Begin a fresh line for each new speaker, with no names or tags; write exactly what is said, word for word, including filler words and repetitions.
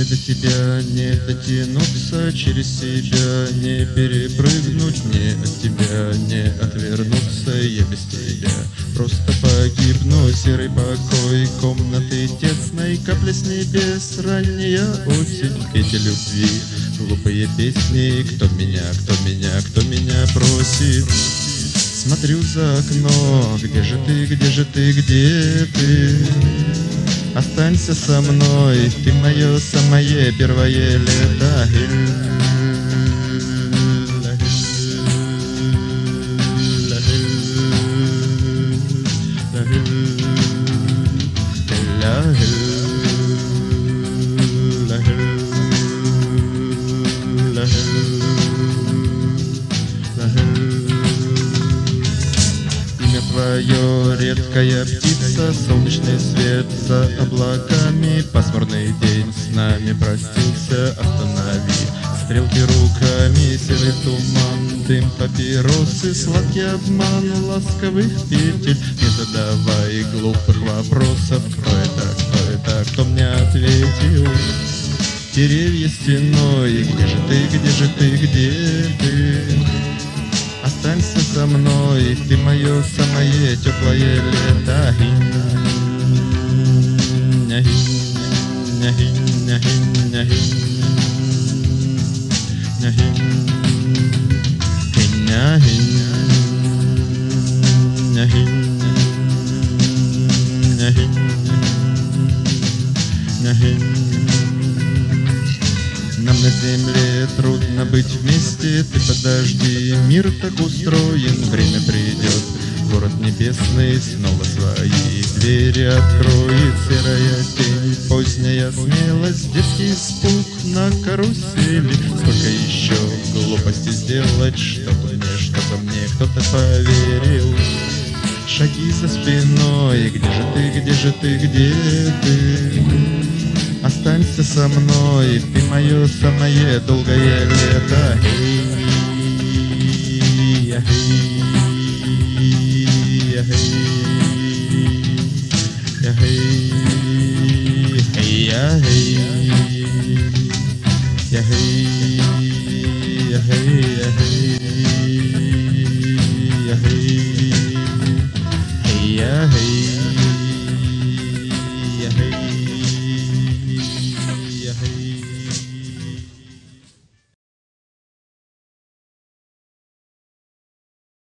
до тебя не дотянуться, через себя не перепрыгнуть, не от тебя не отвернуться. Я без тебя просто погибну. Серый покой комнаты тесной, капля с небес, ранняя осень, эти любви, глупые песни. Кто меня, кто меня, кто меня просит? Смотрю за окно, где же ты, где же ты, где ты? Останься со мной, ты мое самое первое лето. Твое редкая птица, солнечный свет за облаками, пасмурный день с нами простился. Останови стрелки руками, серый туман, дым папиросы, сладкий обман ласковых петель. Не задавай глупых вопросов, кто это, кто это, кто мне ответил? Деревья стеной, где же ты, где же ты, где ты? Останься со мной, ты мое самое теплое лето. Нам на земле трудно быть вместе, ты подожди, мир так устроен, время придет, город небесный снова свои двери откроет. Серая тень, поздняя смелость, детский испуг на карусели. Сколько еще глупости сделать, чтобы мне, чтобы мне кто-то поверил? Шаги за спиной, где же ты, где же ты, где ты? Останься со мной, ты мое самое долгое лето. Yeah.